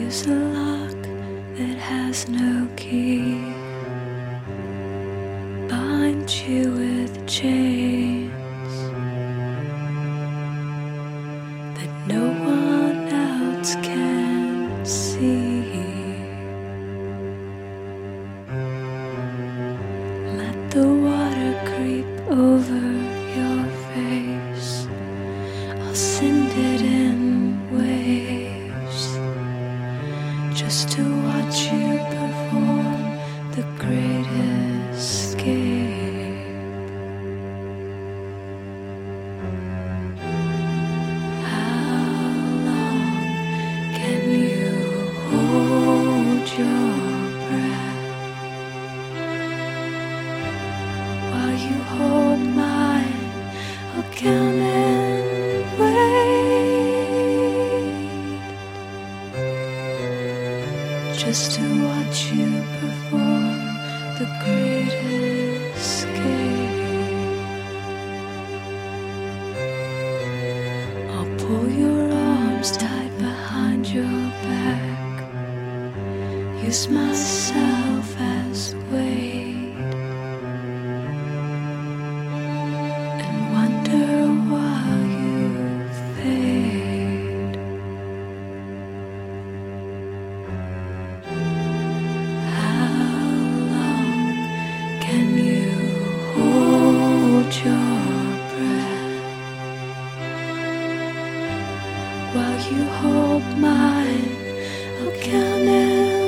Use a lock that has no key. Bind you with chains that no one else can see. Let the water creep over your face. I'll send it in waves just to watch you perform the great escape. How long can you hold your breath while you hold mine? I'll count and wait just to watch you perform the great escape. I'll pull your arms tight behind your back, use myself as weight, and wonder while you fade. How long can you hold your breath while you hold mine? I'll count it.